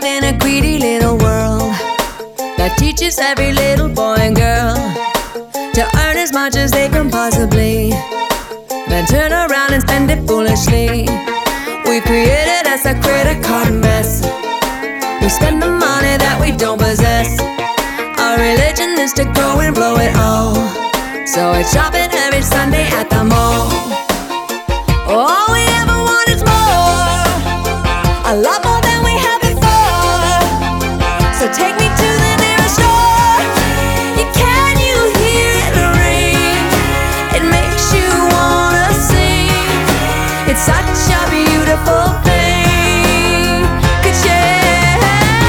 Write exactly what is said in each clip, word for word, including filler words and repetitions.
in a greedy little world that teaches every little boy and girl to earn as much as they can possibly, then turn around and spend it foolishly. We created us a credit card mess. We spend the money that we don't possess. Our religion is to go and blow it all, so it's shopping every Sunday at the mall. All we ever want is more, a lot more than we had before. So take me to the nearest store. You can you hear it ring? It makes you wanna sing. It's such a beautiful thing. Could share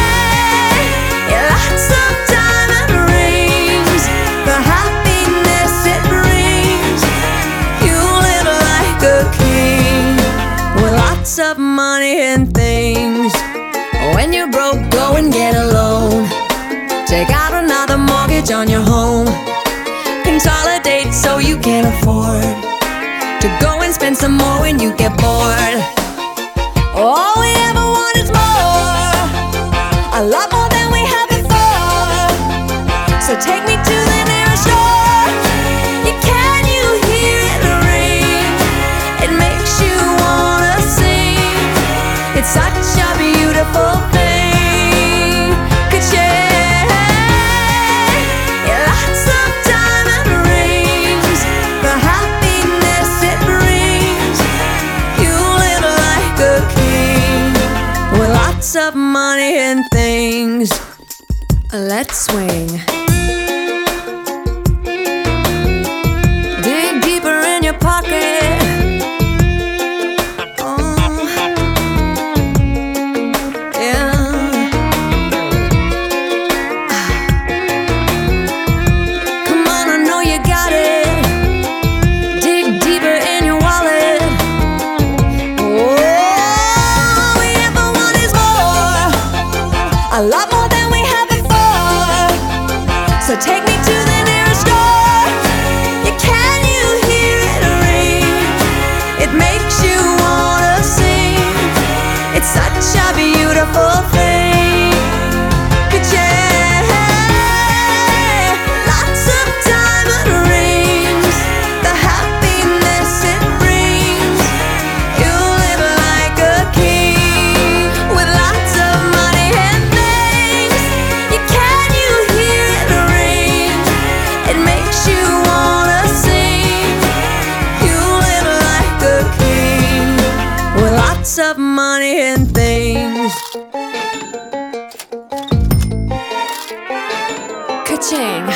lots of diamond rings, the happiness it brings. You live like a king with lots of money and things. When you're broke, go and get a loan. Take out another mortgage on your home. Consolidate so you can afford to go and spend some more when you get bored. All we ever want is more, a lot more than we had before. So take me to the nearest store. You can you hear it ring? It makes you wanna sing. It's such a beautiful thing. Could share lots of diamond rings, the happiness it brings. You live like a king with lots of money and things. Let's swing. Dig deeper in your pocket. A lot more than we had before. So take me to the nearest store. You can you hear it ring? It makes you wanna sing. It's such a beautiful thing. Could share lots of diamond rings, the happiness it brings. You live like a king with lots of money and things. You can you hear it ring? It makes you wanna sing. You live like a king with lots of money and things. Ka-ching.